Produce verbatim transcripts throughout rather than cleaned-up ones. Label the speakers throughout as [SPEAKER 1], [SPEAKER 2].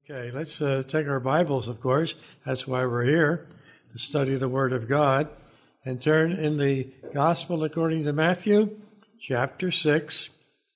[SPEAKER 1] Okay, let's uh, take our Bibles, of course. That's why we're here, to study the Word of God, and turn in the Gospel according to Matthew, chapter six.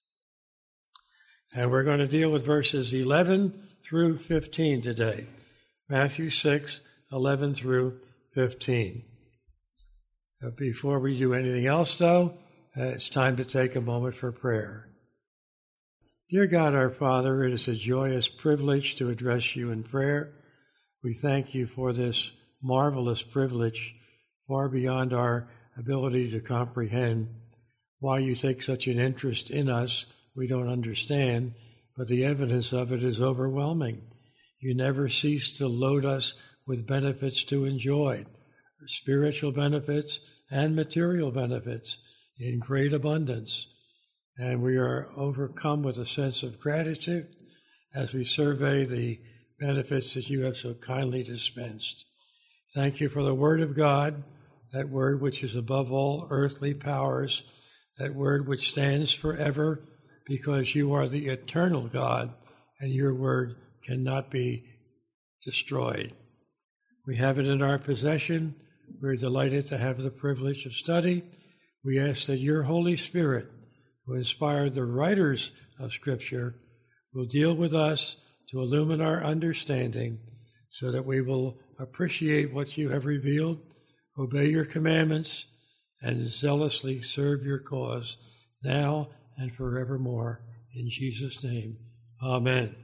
[SPEAKER 1] And we're going to deal with verses eleven through fifteen today. Matthew six, eleven through fifteen. Uh, before we do anything else, though, uh, it's time to take a moment for prayer. Dear God, our Father, it is a joyous privilege to address you in prayer. We thank you for this marvelous privilege, far beyond our ability to comprehend. Why you take such an interest in us, we don't understand, but the evidence of it is overwhelming. You never cease to load us with benefits to enjoy, spiritual benefits and material benefits in great abundance. And we are overcome with a sense of gratitude as we survey the benefits that you have so kindly dispensed. Thank you for the Word of God, that Word which is above all earthly powers, that Word which stands forever because you are the eternal God and your Word cannot be destroyed. We have it in our possession. We're delighted to have the privilege of study. We ask that your Holy Spirit, who inspired the writers of Scripture, will deal with us to illumine our understanding so that we will appreciate what you have revealed, obey your commandments, and zealously serve your cause now and forevermore. In Jesus' name, amen.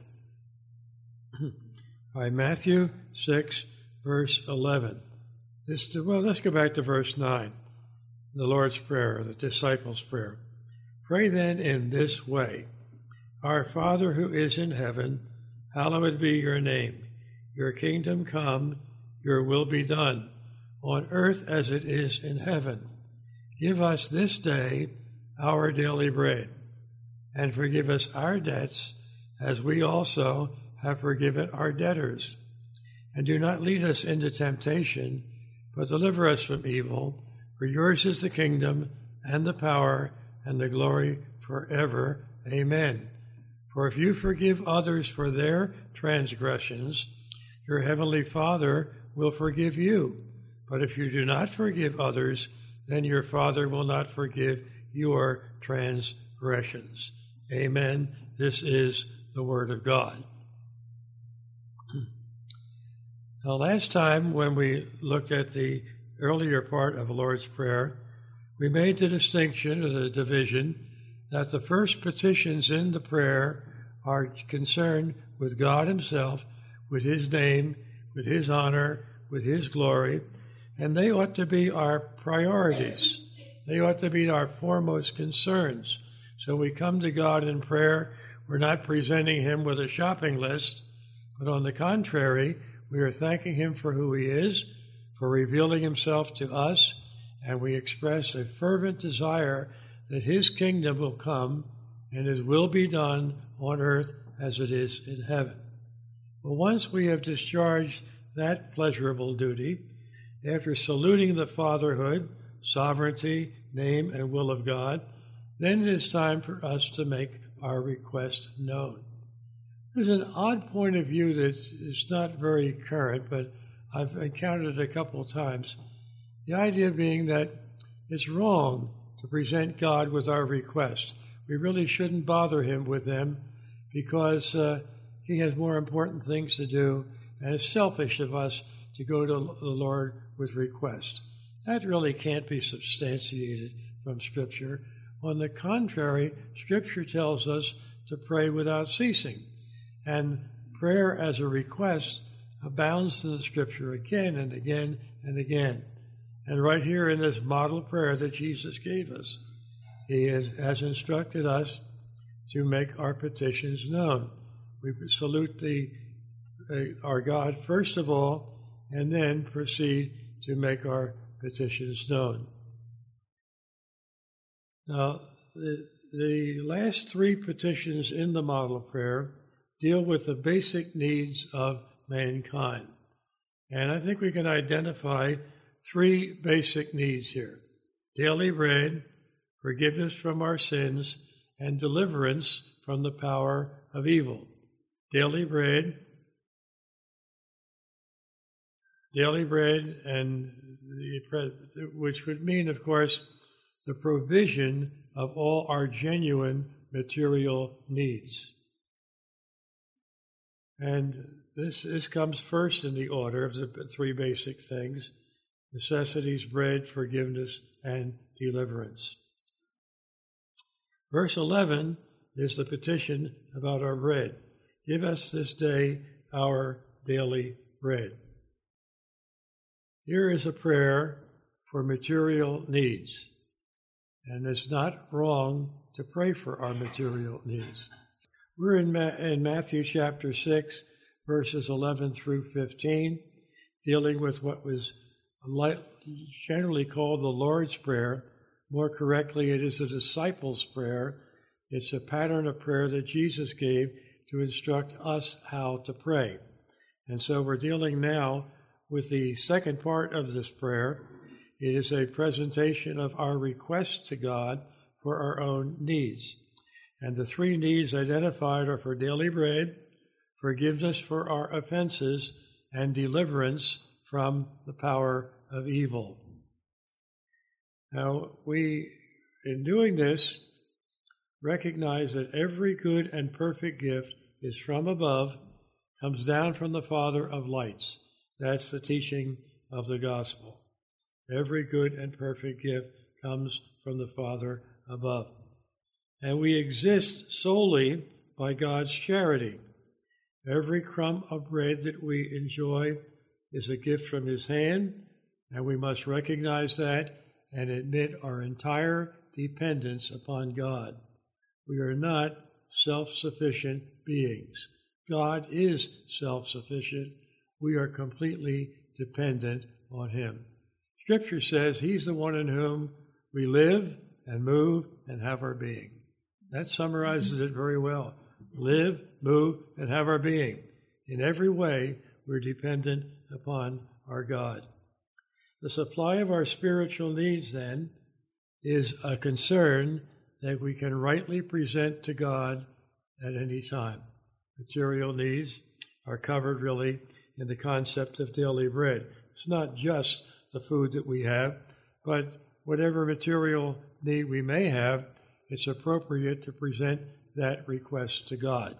[SPEAKER 1] All right, Matthew six, verse eleven. This, well, let's go back to verse nine, the Lord's Prayer, the disciples' prayer. Pray then in this way: Our Father who is in heaven, hallowed be your name. Your kingdom come, your will be done, on earth as it is in heaven. Give us this day our daily bread, and forgive us our debts, as we also have forgiven our debtors. And do not lead us into temptation, but deliver us from evil. For yours is the kingdom, and the power, and the glory forever. Amen. For if you forgive others for their transgressions, your heavenly Father will forgive you. But if you do not forgive others, then your Father will not forgive your transgressions. Amen. This is the Word of God. Now, last time when we looked at the earlier part of the Lord's Prayer, we made the distinction, or the division, that the first petitions in the prayer are concerned with God himself, with his name, with his honor, with his glory, and they ought to be our priorities. They ought to be our foremost concerns. So we come to God in prayer. We're not presenting him with a shopping list, but on the contrary, we are thanking him for who he is, for revealing himself to us, and we express a fervent desire that his kingdom will come and his will be done on earth as it is in heaven. But once we have discharged that pleasurable duty, after saluting the fatherhood, sovereignty, name, and will of God, then it is time for us to make our request known. There's an odd point of view that is not very current, but I've encountered it a couple of times. The idea being that it's wrong to present God with our request. We really shouldn't bother him with them because uh, he has more important things to do, and it's selfish of us to go to the Lord with request. That really can't be substantiated from Scripture. On the contrary, Scripture tells us to pray without ceasing, and prayer as a request abounds in the Scripture again and again and again. And right here in this model prayer that Jesus gave us, he has, has instructed us to make our petitions known. We salute the, uh, our God first of all, and then proceed to make our petitions known. Now, the, the last three petitions in the model prayer deal with the basic needs of mankind. And I think we can identify three basic needs here: daily bread, forgiveness from our sins, and deliverance from the power of evil. Daily bread, daily bread, and the, which would mean, of course, the provision of all our genuine material needs. And this, this comes first in the order of the three basic things: necessities, bread, forgiveness, and deliverance. Verse eleven is the petition about our bread. Give us this day our daily bread. Here is a prayer for material needs, and it's not wrong to pray for our material needs. We're in, Ma- in Matthew chapter six, verses eleven through fifteen, dealing with what was generally called the Lord's Prayer. More correctly, it is the disciples' prayer. It's a pattern of prayer that Jesus gave to instruct us how to pray. And so we're dealing now with the second part of this prayer. It is a presentation of our request to God for our own needs. And the three needs identified are for daily bread, forgiveness for our offenses, and deliverance from the power of evil. Now, we, in doing this, recognize that every good and perfect gift is from above, comes down from the Father of lights. That's the teaching of the gospel. Every good and perfect gift comes from the Father above. And we exist solely by God's charity. Every crumb of bread that we enjoy is a gift from His hand, and we must recognize that and admit our entire dependence upon God. We are not self-sufficient beings. God is self-sufficient. We are completely dependent on Him. Scripture says He's the one in whom we live and move and have our being. That summarizes it very well. Live, move, and have our being. In every way, we're dependent upon our God. The supply of our spiritual needs, then, is a concern that we can rightly present to God at any time. Material needs are covered, really, in the concept of daily bread. It's not just the food that we have, but whatever material need we may have, it's appropriate to present that request to God.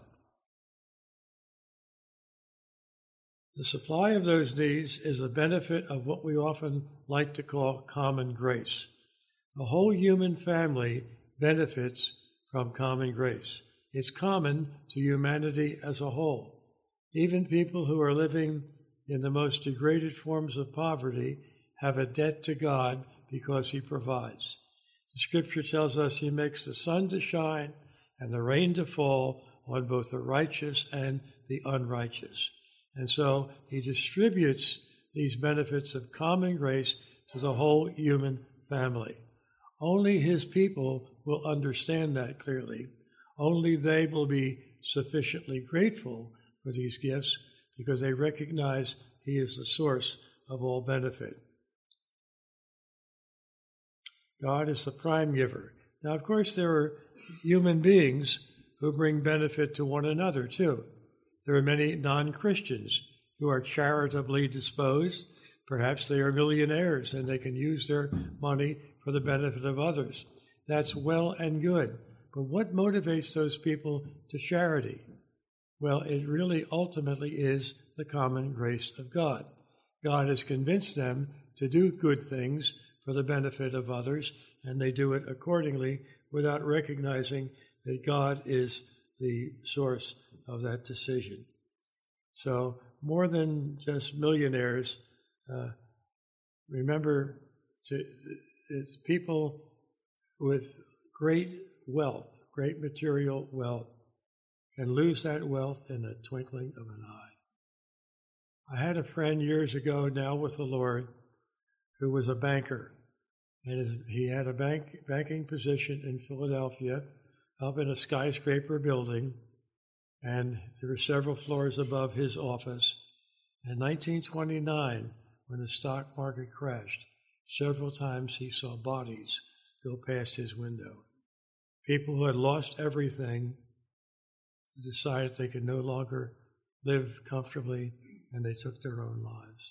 [SPEAKER 1] The supply of those needs is a benefit of what we often like to call common grace. The whole human family benefits from common grace. It's common to humanity as a whole. Even people who are living in the most degraded forms of poverty have a debt to God because He provides. The Scripture tells us He makes the sun to shine and the rain to fall on both the righteous and the unrighteous. And so He distributes these benefits of common grace to the whole human family. Only His people will understand that clearly. Only they will be sufficiently grateful for these gifts because they recognize He is the source of all benefit. God is the prime giver. Now, of course, there are human beings who bring benefit to one another, too. There are many non-Christians who are charitably disposed. Perhaps they are millionaires and they can use their money for the benefit of others. That's well and good. But what motivates those people to charity? Well, it really ultimately is the common grace of God. God has convinced them to do good things for the benefit of others, and they do it accordingly without recognizing that God is the source of that decision. So more than just millionaires, uh, remember, to it's people with great wealth, great material wealth, can lose that wealth in the twinkling of an eye. I had a friend years ago now with the Lord who was a banker, and he had a bank banking position in Philadelphia up in a skyscraper building, and there were several floors above his office. In nineteen twenty-nine, when the stock market crashed, several times he saw bodies go past his window. People who had lost everything decided they could no longer live comfortably, and they took their own lives.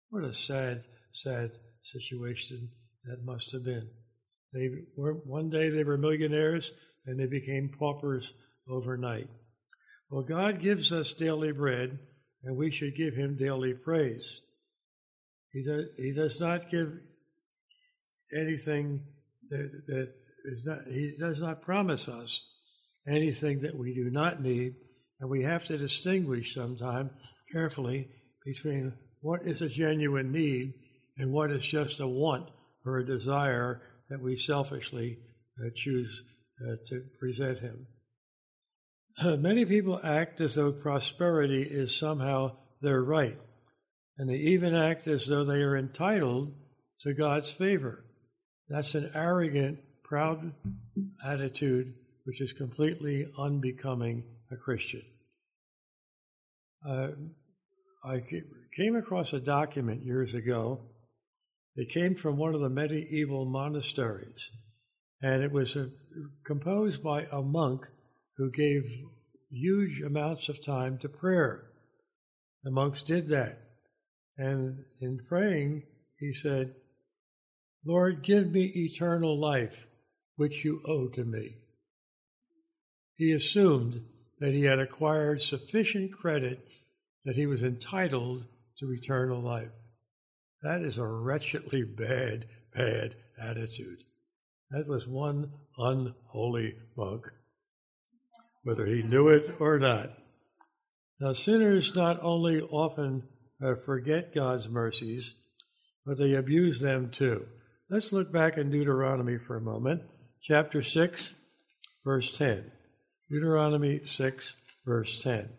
[SPEAKER 1] What a sad, sad situation that must have been. They were, one day they were millionaires and they became paupers overnight. Well, God gives us daily bread, and we should give him daily praise. He does, he does not give anything that, that is not, he does not promise us anything that we do not need, and we have to distinguish sometime carefully between what is a genuine need and what is just a want or a desire that we selfishly uh, choose uh, to present him. Uh, many people act as though prosperity is somehow their right, and they even act as though they are entitled to God's favor. That's an arrogant, proud attitude which is completely unbecoming a Christian. Uh, I came across a document years ago. It came from one of the medieval monasteries, and it was a, composed by a monk who gave huge amounts of time to prayer. The monks did that, and in praying, he said, "Lord, give me eternal life, which you owe to me." He assumed that he had acquired sufficient credit that he was entitled to eternal life. That is a wretchedly bad, bad attitude. That was one unholy monk, whether he knew it or not. Now, sinners not only often uh, forget God's mercies, but they abuse them too. Let's look back in Deuteronomy for a moment, chapter six, verse ten. Deuteronomy six, verse ten.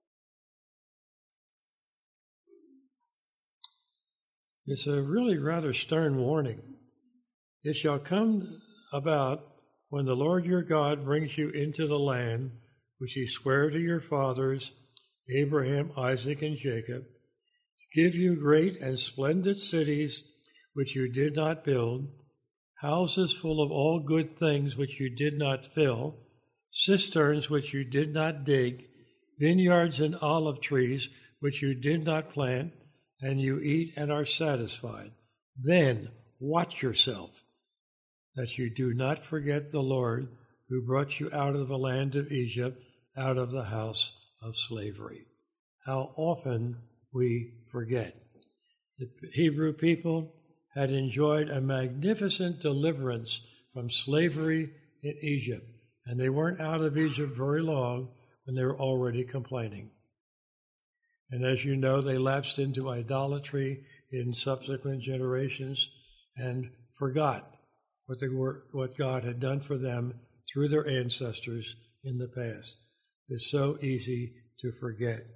[SPEAKER 1] It's a really rather stern warning. It shall come about when the Lord your God brings you into the land which he sware to your fathers, Abraham, Isaac, and Jacob, to give you great and splendid cities which you did not build, houses full of all good things which you did not fill, cisterns which you did not dig, vineyards and olive trees which you did not plant, and you eat and are satisfied. Then watch yourself, that you do not forget the Lord who brought you out of the land of Egypt, out of the house of slavery. How often we forget. The Hebrew people had enjoyed a magnificent deliverance from slavery in Egypt, and they weren't out of Egypt very long when they were already complaining. And as you know, they lapsed into idolatry in subsequent generations and forgot what they were, what God had done for them through their ancestors in the past. It's so easy to forget.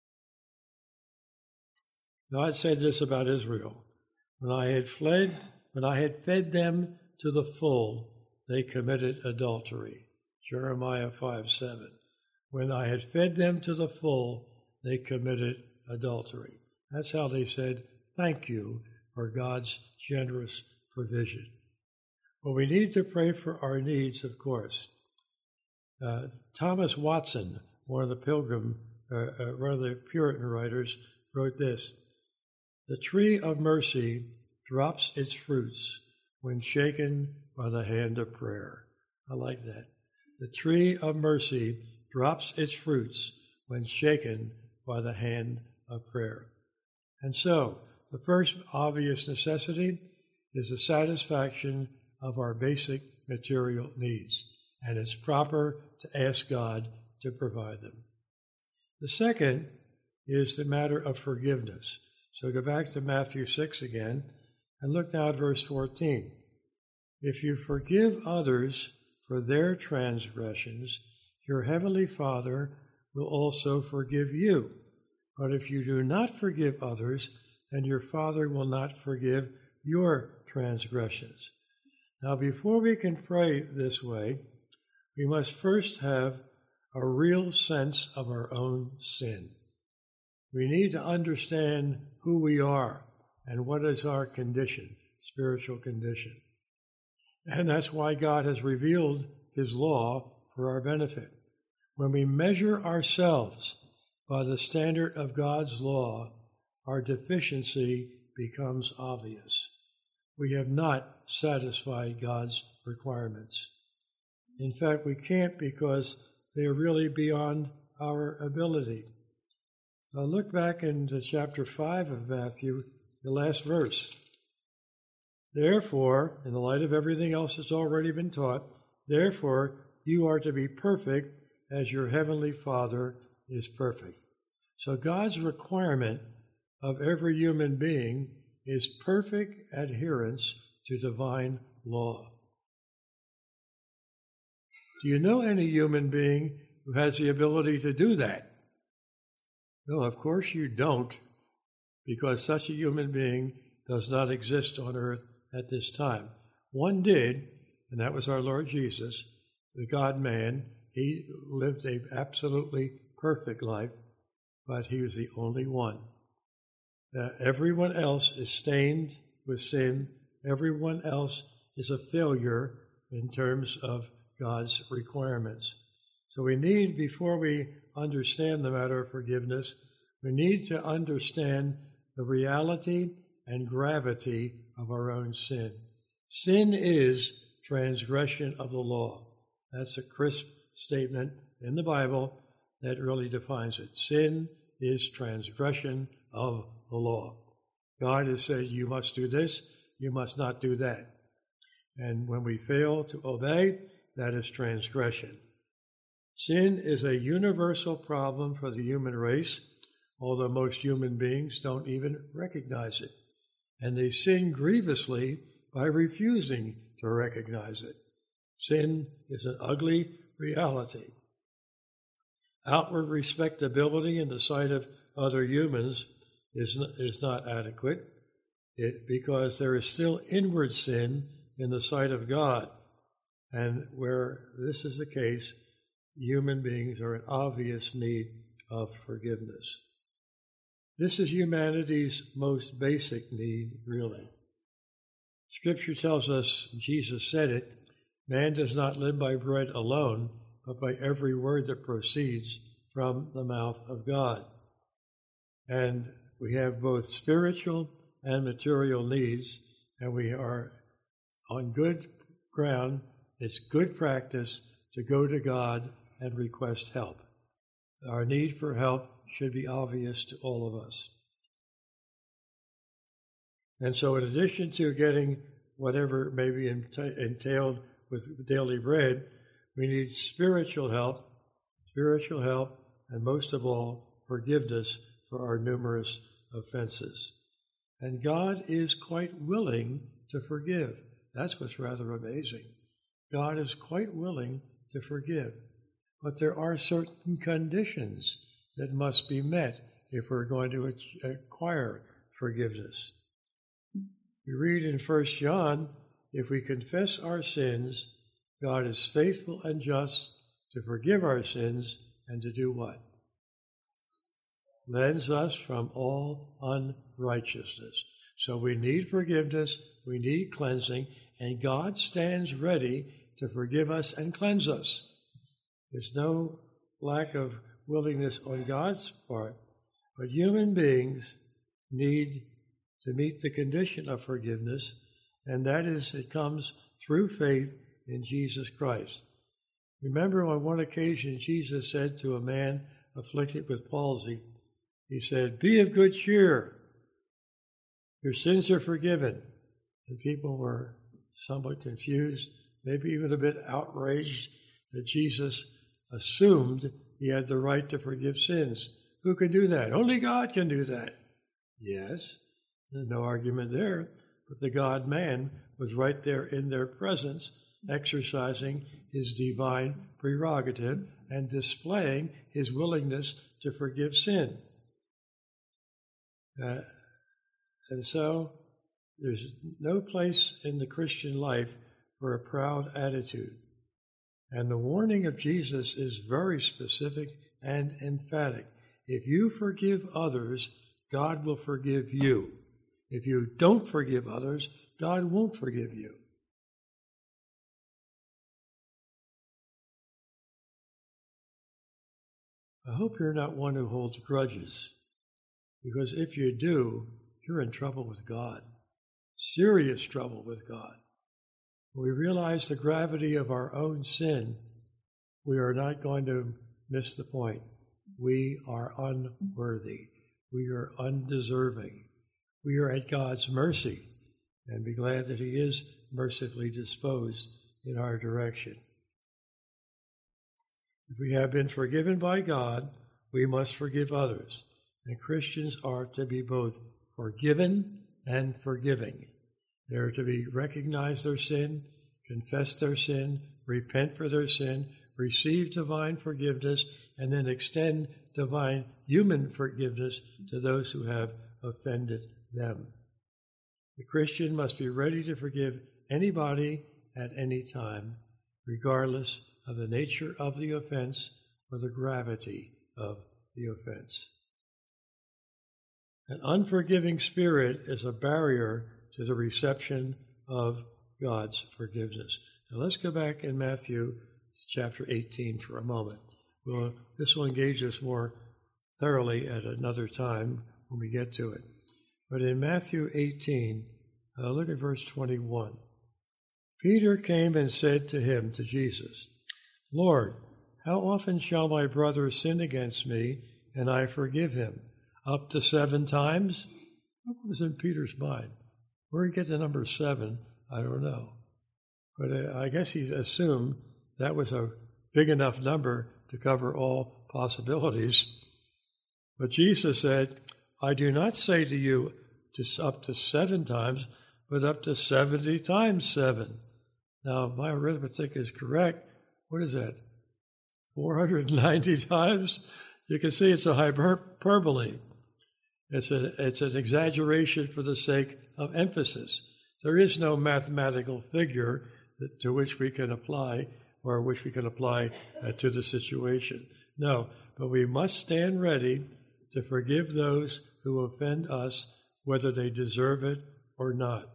[SPEAKER 1] God said this about Israel: When I had fled, when I had fed them to the full, they committed adultery. Jeremiah five seven. When I had fed them to the full, they committed adultery. That's how they said, thank you for God's generous provision. Well, we need to pray for our needs, of course. Uh, Thomas Watson, one of the Pilgrim, uh, uh, one of the Puritan writers, wrote this: "The tree of mercy drops its fruits when shaken by the hand of prayer." I like that. The tree of mercy drops its fruits when shaken by the hand of prayer. And so, the first obvious necessity is the satisfaction of our basic material needs, and it's proper to ask God to provide them. The second is the matter of forgiveness. So go back to Matthew six again, and look now at verse fourteen. "If you forgive others for their transgressions, your heavenly Father will also forgive you. But if you do not forgive others, then your Father will not forgive your transgressions." Now, before we can pray this way, we must first have a real sense of our own sin. We need to understand who we are and what is our condition, spiritual condition. And that's why God has revealed His law for our benefit. When we measure ourselves by the standard of God's law, our deficiency becomes obvious. We have not satisfied God's requirements. In fact, we can't because they are really beyond our ability. Now look back into chapter five of Matthew, the last verse. Therefore, in the light of everything else that's already been taught, therefore you are to be perfect as your heavenly Father is perfect. So God's requirement of every human being is perfect adherence to divine law. Do you know any human being who has the ability to do that? No, of course you don't, because such a human being does not exist on earth at this time. One did, and that was our Lord Jesus, the God-man. He lived an absolutely perfect life, but he was the only one. Uh, everyone else is stained with sin. Everyone else is a failure in terms of God's requirements. So we need, before we understand the matter of forgiveness, we need to understand the reality and gravity of our own sin. Sin is transgression of the law. That's a crisp statement in the Bible that really defines it. Sin is transgression of the law. God has said, you must do this, you must not do that. And when we fail to obey, that is transgression. Sin is a universal problem for the human race, although most human beings don't even recognize it. And they sin grievously by refusing to recognize it. Sin is an ugly reality. Outward respectability in the sight of other humans is not, is not adequate it, because there is still inward sin in the sight of God. And where this is the case, human beings are in obvious need of forgiveness. This is humanity's most basic need, really. Scripture tells us, Jesus said it, man does not live by bread alone, but by every word that proceeds from the mouth of God. And we have both spiritual and material needs, and we are on good ground. It's good practice to go to God and request help. Our need for help should be obvious to all of us. And so in addition to getting whatever may be entailed with daily bread, we need spiritual help, spiritual help, and most of all, forgiveness for our numerous offenses. And God is quite willing to forgive. That's what's rather amazing. God is quite willing to forgive. But there are certain conditions that must be met if we're going to acquire forgiveness. We read in First John, if we confess our sins, God is faithful and just to forgive our sins and to do what? Cleanse us from all unrighteousness. So we need forgiveness, we need cleansing, and God stands ready to forgive us and cleanse us. There's no lack of willingness on God's part, but human beings need to meet the condition of forgiveness, and that is, it comes through faith in Jesus Christ. Remember, on one occasion, Jesus said to a man afflicted with palsy, he said, "Be of good cheer. Your sins are forgiven." And people were somewhat confused, maybe even a bit outraged that Jesus assumed he had the right to forgive sins. Who can do that? Only God can do that. Yes, there's no argument there, but the God-man was right there in their presence, exercising his divine prerogative and displaying his willingness to forgive sin. Uh, and so there's no place in the Christian life for a proud attitude. And the warning of Jesus is very specific and emphatic. If you forgive others, God will forgive you. If you don't forgive others, God won't forgive you. I hope you're not one who holds grudges, because if you do, you're in trouble with God, serious trouble with God. When we realize the gravity of our own sin, we are not going to miss the point. We are unworthy. We are undeserving. We are at God's mercy, and be glad that He is mercifully disposed in our direction. If we have been forgiven by God, we must forgive others. And Christians are to be both forgiven and forgiving. They are to be recognize their sin, confess their sin, repent for their sin, receive divine forgiveness, and then extend divine human forgiveness to those who have offended them. The Christian must be ready to forgive anybody at any time, regardless of the nature of the offense or the gravity of the offense. An unforgiving spirit is a barrier to the reception of God's forgiveness. Now let's go back in Matthew chapter eighteen for a moment. Well, this will engage us more thoroughly at another time when we get to it. But in Matthew eighteen, uh, look at verse twenty-one. Peter came and said to him, to Jesus, Lord, how often shall my brother sin against me, and I forgive him? Up to seven times? What was in Peter's mind? Where he get the number seven, I don't know. But uh, I guess he assumed that was a big enough number to cover all possibilities. But Jesus said, I do not say to you to up to seven times, but up to seventy times seven. Now, if my arithmetic is correct, what is that? four hundred ninety times? You can see it's a hyperbole. It's, a, it's an exaggeration for the sake of emphasis. There is no mathematical figure that, to which we can apply or which we can apply uh, to the situation. No, but we must stand ready to forgive those who offend us, whether they deserve it or not.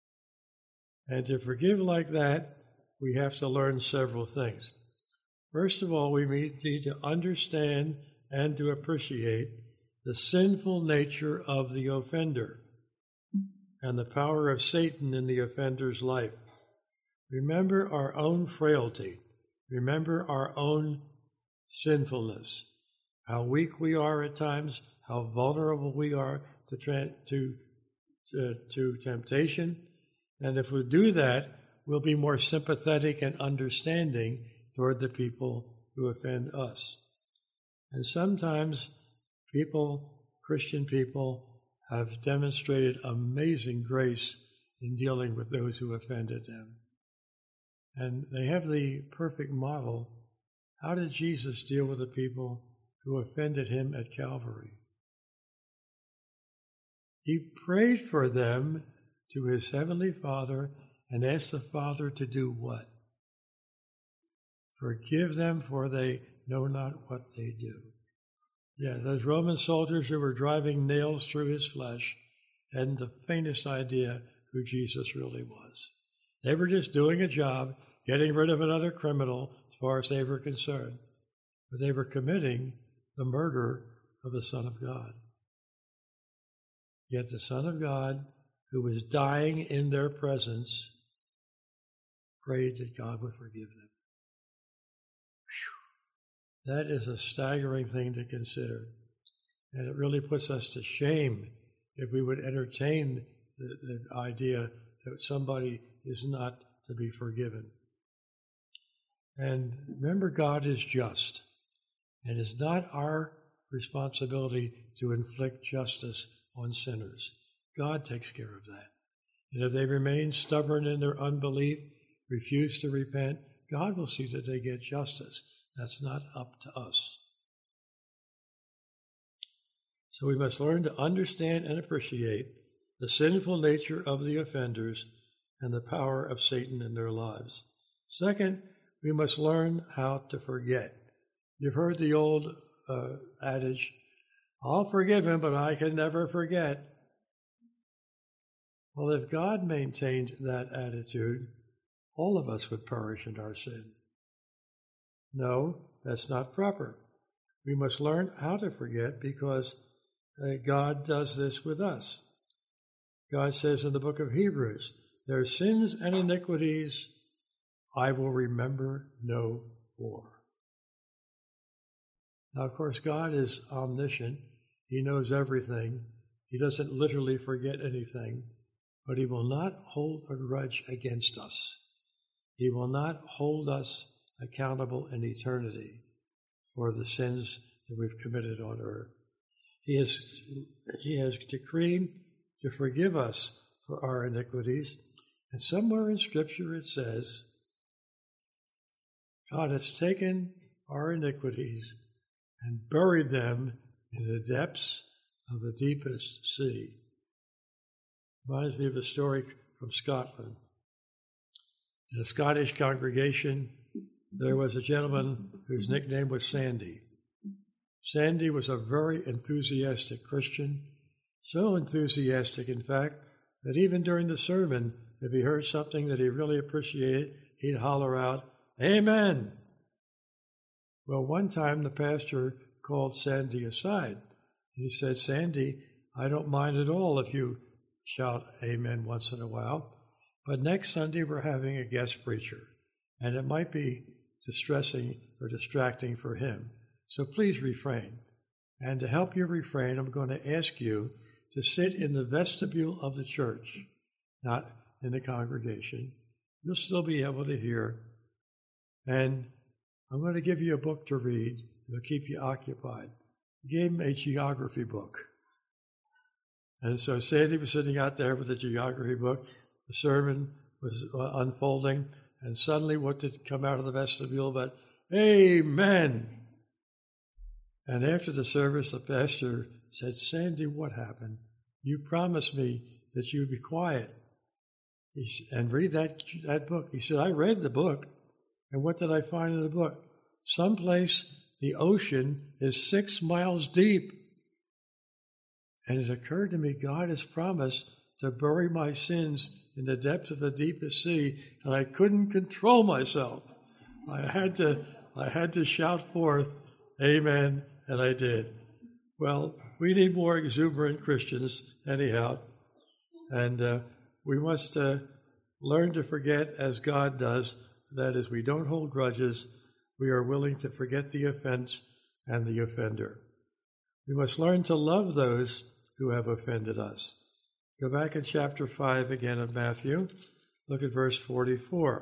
[SPEAKER 1] And to forgive like that, we have to learn several things. First of all, we need to understand and to appreciate the sinful nature of the offender and the power of Satan in the offender's life. Remember our own frailty. Remember our own sinfulness, how weak we are at times, how vulnerable we are to, tra- to, to, to temptation. And if we do that, we'll be more sympathetic and understanding toward the people who offend us. And sometimes people, Christian people, have demonstrated amazing grace in dealing with those who offended them. And they have the perfect model. How did Jesus deal with the people who offended him at Calvary? He prayed for them to his heavenly Father and asked the Father to do what? Forgive them, for they know not what they do. Yeah, those Roman soldiers who were driving nails through his flesh hadn't the faintest idea who Jesus really was. They were just doing a job, getting rid of another criminal as far as they were concerned. But they were committing the murder of the Son of God. Yet the Son of God, who was dying in their presence, prayed that God would forgive them. Whew. That is a staggering thing to consider. And it really puts us to shame if we would entertain the, the idea that somebody is not to be forgiven. And remember, God is just. And it's not our responsibility to inflict justice on sinners. God takes care of that. And if they remain stubborn in their unbelief, refuse to repent, God will see that they get justice. That's not up to us. So we must learn to understand and appreciate the sinful nature of the offenders and the power of Satan in their lives. Second, we must learn how to forget. You've heard the old uh, adage, I'll forgive him, but I can never forget. Well, if God maintained that attitude, all of us would perish in our sin. No, that's not proper. We must learn how to forget because uh, God does this with us. God says in the book of Hebrews, their sins and iniquities I will remember no more. Now, of course, God is omniscient. He knows everything. He doesn't literally forget anything, but he will not hold a grudge against us. He will not hold us accountable in eternity for the sins that we've committed on earth. He has, he has decreed to forgive us for our iniquities. And somewhere in Scripture it says, God has taken our iniquities and buried them in the depths of the deepest sea. Reminds me of a story from Scotland. In a Scottish congregation, there was a gentleman whose nickname was Sandy. Sandy was a very enthusiastic Christian, so enthusiastic, in fact, that even during the sermon, if he heard something that he really appreciated, he'd holler out, "Amen!" Well, one time the pastor called Sandy aside. He said, "Sandy, I don't mind at all if you shout amen once in a while, but next Sunday we're having a guest preacher, and it might be distressing or distracting for him. So please refrain. And to help you refrain, I'm going to ask you to sit in the vestibule of the church, not in the congregation. You'll still be able to hear. And I'm going to give you a book to read. It'll keep you occupied." He gave him a geography book. And so Sandy was sitting out there with the geography book. The sermon was unfolding, and suddenly what did come out of the vestibule but, "Amen!" And after the service, the pastor said, "Sandy, what happened? You promised me that you'd be quiet he, and read that, that book." He said, "I read the book, and what did I find in the book? Someplace the ocean is six miles deep." And it occurred to me, God has promised to bury my sins in the depths of the deepest sea, and I couldn't control myself. I had to, I had to shout forth, "Amen," and I did. Well, we need more exuberant Christians, anyhow, and uh, we must uh, learn to forget as God does. That is, we don't hold grudges. We are willing to forget the offense and the offender. We must learn to love those who have offended us. Go back in chapter five again of Matthew. Look at verse forty-four.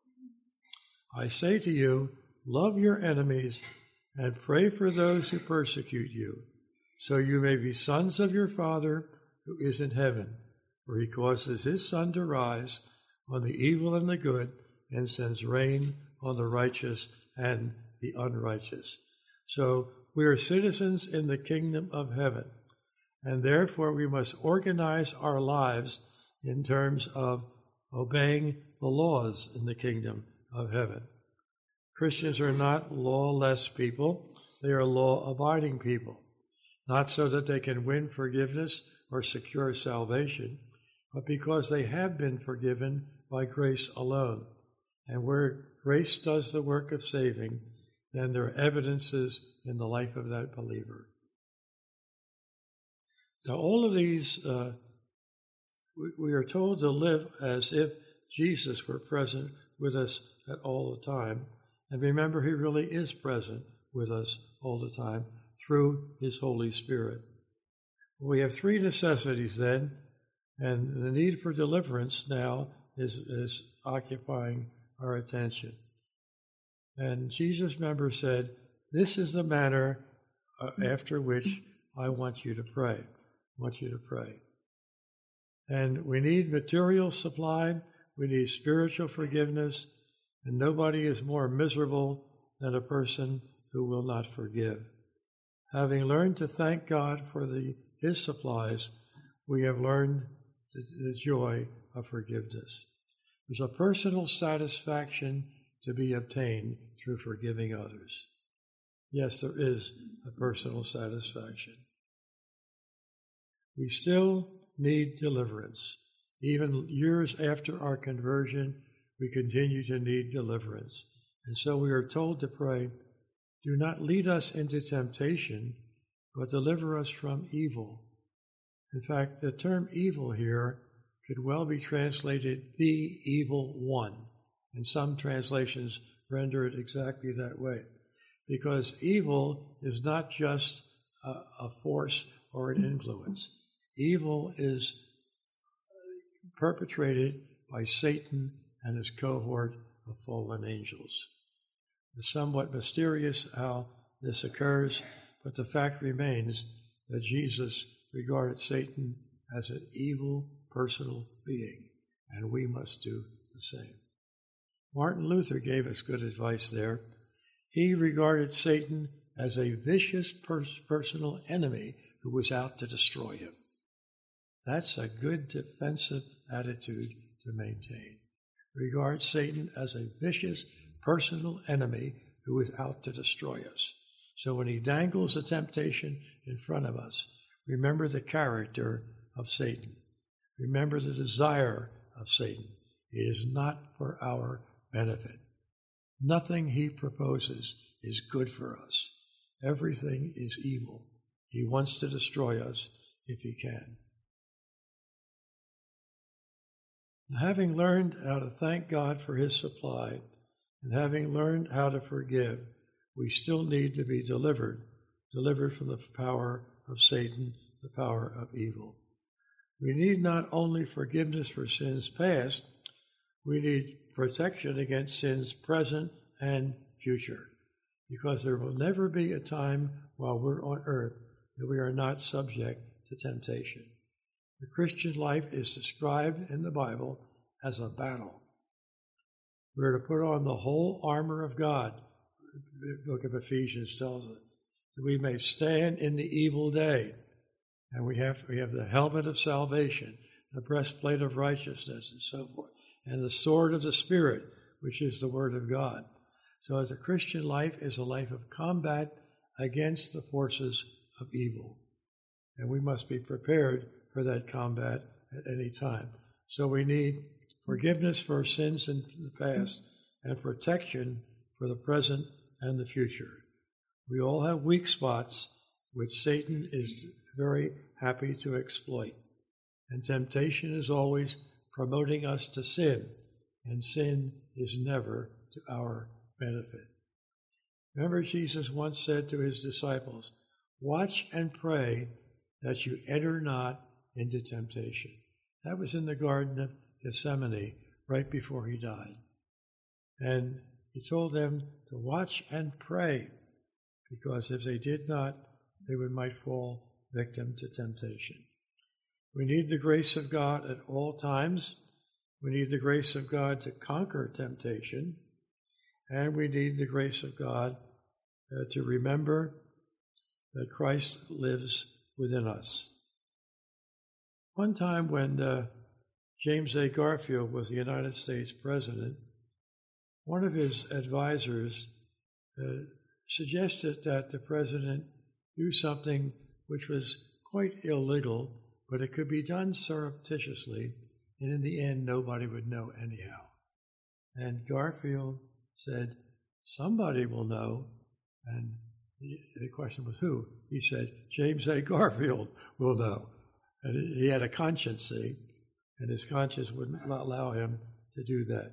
[SPEAKER 1] "I say to you, love your enemies and pray for those who persecute you, so you may be sons of your Father who is in heaven, for he causes his sun to rise on the evil and the good and sends rain on the righteous and the unrighteous." So we are citizens in the kingdom of heaven, and therefore we must organize our lives in terms of obeying the laws in the kingdom of heaven. Christians are not lawless people, they are law-abiding people, not so that they can win forgiveness or secure salvation, but because they have been forgiven by grace alone. And where grace does the work of saving, then there are evidences in the life of that believer. So all of these, uh, we, we are told to live as if Jesus were present with us at all the time. And remember, he really is present with us all the time through his Holy Spirit. We have three necessities then, and the need for deliverance now is, is occupying our attention. And Jesus' member said, "This is the manner uh, after which I want you to pray. I want you to pray." And we need material supply, we need spiritual forgiveness, and nobody is more miserable than a person who will not forgive. Having learned to thank God for the, his supplies, we have learned the, the joy of forgiveness. There's a personal satisfaction to be obtained through forgiving others. Yes, there is a personal satisfaction. We still need deliverance. Even years after our conversion, we continue to need deliverance. And so we are told to pray, "Do not lead us into temptation, but deliver us from evil." In fact, the term evil here could well be translated the evil one, and some translations render it exactly that way. Because evil is not just a, a force or an influence. Evil is perpetrated by Satan and his cohort of fallen angels. It's somewhat mysterious how this occurs, but the fact remains that Jesus regarded Satan as an evil personal being, and we must do the same. Martin Luther gave us good advice there. He regarded Satan as a vicious pers- personal enemy who was out to destroy him. That's a good defensive attitude to maintain. Regard Satan as a vicious personal enemy who is out to destroy us. So when he dangles a temptation in front of us, remember the character of Satan. Remember the desire of Satan. It is not for our benefit. Nothing he proposes is good for us. Everything is evil. He wants to destroy us if he can. Having learned how to thank God for his supply, and having learned how to forgive, we still need to be delivered, delivered from the power of Satan, the power of evil. We need not only forgiveness for sins past, we need protection against sins present and future, because there will never be a time while we're on earth that we are not subject to temptation. The Christian life is described in the Bible as a battle. We're to put on the whole armor of God. The book of Ephesians tells us that we may stand in the evil day. And we have we have the helmet of salvation, the breastplate of righteousness, and so forth, and the sword of the Spirit, which is the Word of God. So the Christian life is a life of combat against the forces of evil. And we must be prepared for that combat at any time. So we need forgiveness for sins in the past and protection for the present and the future. We all have weak spots which Satan is very happy to exploit. And temptation is always promoting us to sin, and sin is never to our benefit. Remember, Jesus once said to his disciples, "Watch and pray that you enter not into temptation." That was in the Garden of Gethsemane, right before he died. And he told them to watch and pray, because if they did not, they would might fall victim to temptation. We need the grace of God at all times. We need the grace of God to conquer temptation. And we need the grace of God uh, to remember that Christ lives within us. One time when uh, James A. Garfield was the United States President, one of his advisors uh, suggested that the President do something which was quite illegal, but it could be done surreptitiously, and in the end, nobody would know anyhow. And Garfield said, "Somebody will know." And the, the question was, who? He said, "James A. Garfield will know." And he had a conscience, see, and his conscience wouldn't allow him to do that.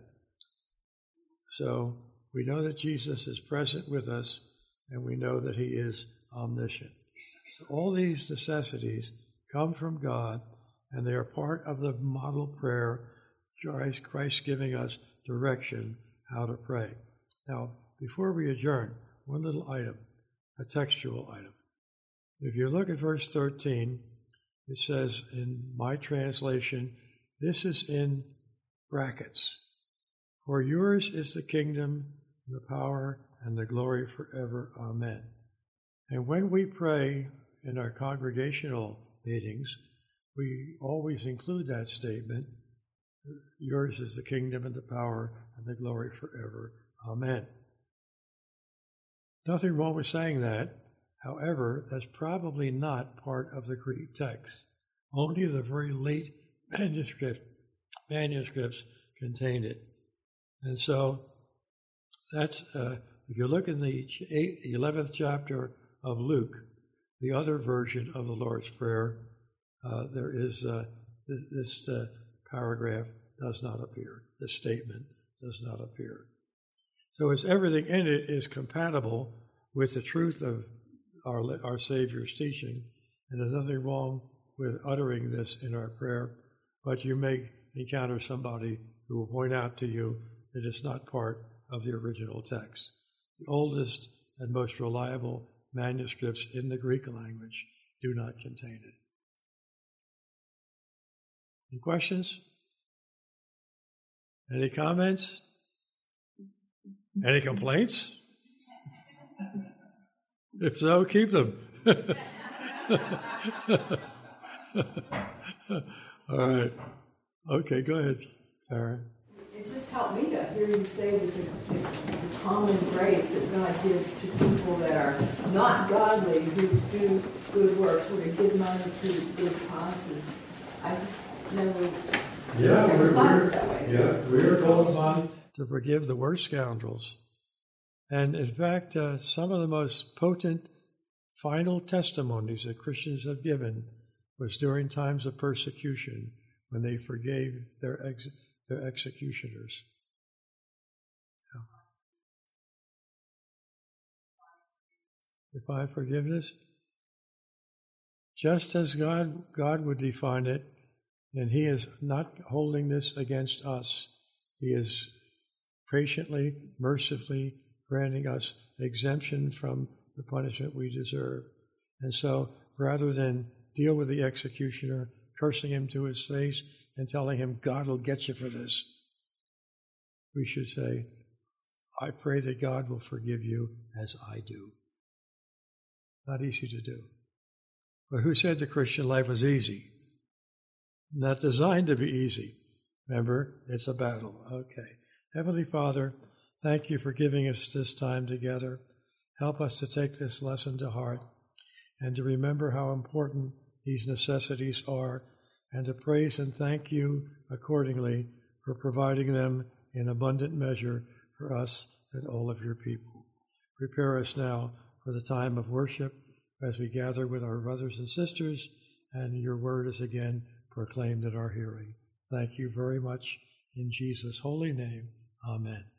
[SPEAKER 1] So we know that Jesus is present with us, and we know that he is omniscient. So all these necessities come from God, and they are part of the model prayer, Christ, Christ giving us direction how to pray. Now, before we adjourn, one little item, a textual item. If you look at verse thirteen, it says in my translation, this is in brackets. "For yours is the kingdom, the power, and the glory forever. Amen." And when we pray in our congregational meetings, we always include that statement, "Yours is the kingdom and the power and the glory forever. Amen." Nothing wrong with saying that. However, that's probably not part of the Greek text. Only the very late manuscript, manuscripts contain it. And so that's, uh, if you look in the eleventh chapter of Luke, the other version of the Lord's Prayer, uh, there is uh, this, this uh, paragraph does not appear. This statement does not appear. So it's everything in it is compatible with the truth of our our Savior's teaching, and there's nothing wrong with uttering this in our prayer, but you may encounter somebody who will point out to you that it's not part of the original text. The oldest and most reliable manuscripts in the Greek language do not contain it. Any questions? Any comments? Any complaints? If so, keep them. All right. Okay, go ahead, Karen.
[SPEAKER 2] It just helped me to hear you say that it's the common grace that God gives to people that are not godly, who do good works, or to give money to good causes. I just never,
[SPEAKER 1] yeah,
[SPEAKER 2] never
[SPEAKER 1] we're,
[SPEAKER 2] thought
[SPEAKER 1] we're,
[SPEAKER 2] it that way.
[SPEAKER 1] Yeah, we are called upon to forgive the worst scoundrels. And in fact, uh, some of the most potent final testimonies that Christians have given was during times of persecution when they forgave their ex- their executioners. Yeah. Define forgiveness? Just as God God would define it, and He is not holding this against us. He is patiently, mercifully granting us exemption from the punishment we deserve. And so, rather than deal with the executioner, cursing him to his face and telling him, God will get you for this, we should say, I pray that God will forgive you as I do. Not easy to do. But who said the Christian life was easy? Not designed to be easy. Remember, it's a battle. Okay. Heavenly Father, thank you for giving us this time together. Help us to take this lesson to heart and to remember how important these necessities are, and to praise and thank you accordingly for providing them in abundant measure for us and all of your people. Prepare us now for the time of worship as we gather with our brothers and sisters, and your word is again proclaimed at our hearing. Thank you very much. In Jesus' holy name, amen.